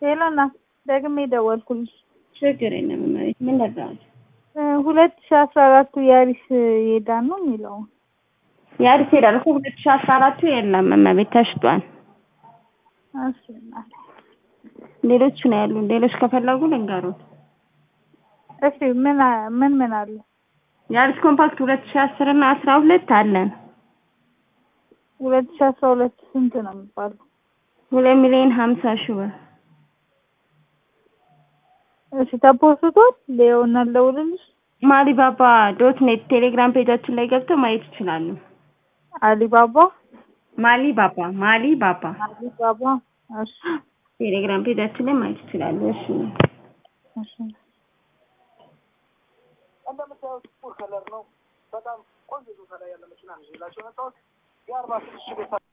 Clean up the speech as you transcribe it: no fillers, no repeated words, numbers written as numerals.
ሄሎና ደግሜ ደወልኩልሽ። ችግር የለም ማለት ምን ነበር? 2014 ያሪስ ይሄዳል ነው የሚለው። ያሪስ ይሄዳል እኮ 2014 የለም እመቤት ተሽጧል። አስና ሌሎች ነው ያሉ። ሌሎች ከፈለጉ ልንገሩት። እሺ ምን አለ? ያሪስ ኮምፓክት 2010 እና 12 አለን። 2012 ስንት ነው የሚባለው? 2,50,000 ብር። እሺ ተፖስቷል። ሌውና ለውልልሽ ማሊባባ.ኔት ቴሌግራም ፔጃችን ላይ ገብተው ማየት ይችላሉ። አሊባባ ማሊባባ እሺ ቴሌግራም ፔጃችን ላይ ማየት ይችላሉ። እሺ እሺ እንደምታዩት ፉል ከለር ነው። በጣም ቆንጆ ቦታ ላይ ያለ መኪና ነው ይላችሁ መጣው የ46 ሺህ